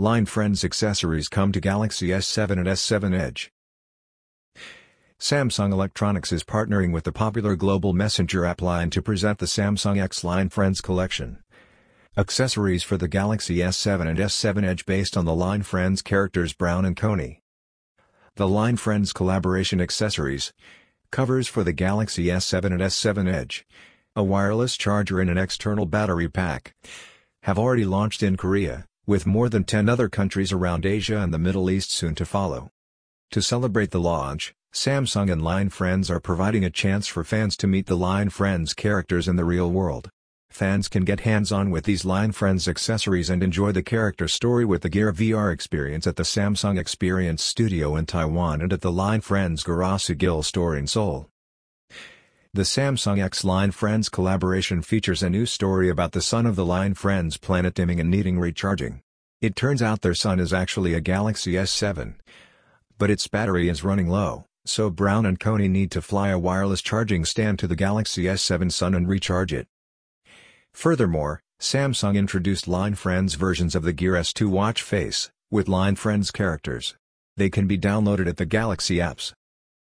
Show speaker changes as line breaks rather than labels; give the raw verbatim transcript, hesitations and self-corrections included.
Line Friends accessories come to Galaxy S seven and S seven Edge. Samsung Electronics is partnering with the popular global messenger app Line to present the Samsung X Line Friends collection. Accessories for the Galaxy S seven and S seven Edge based on the Line Friends characters Brown and Coney. The Line Friends collaboration accessories: covers for the Galaxy S seven and S seven Edge, a wireless charger and an external battery pack, have already launched in Korea, with more than ten other countries around Asia and the Middle East soon to follow. To celebrate the launch, Samsung and Line Friends are providing a chance for fans to meet the Line Friends characters in the real world. Fans can get hands-on with these Line Friends accessories and enjoy the character story with the Gear V R experience at the Samsung Experience Studio in Taiwan and at the Line Friends Garasu-Gil store in Seoul. The Samsung X Line Friends collaboration features a new story about the son of the Line Friends planet dimming and needing recharging. It turns out their son is actually a Galaxy S seven. But its battery is running low, so Brown and Coney need to fly a wireless charging stand to the Galaxy S seven sun and recharge it. Furthermore, Samsung introduced Line Friends versions of the Gear S two watch face, with Line Friends characters. They can be downloaded at the Galaxy apps.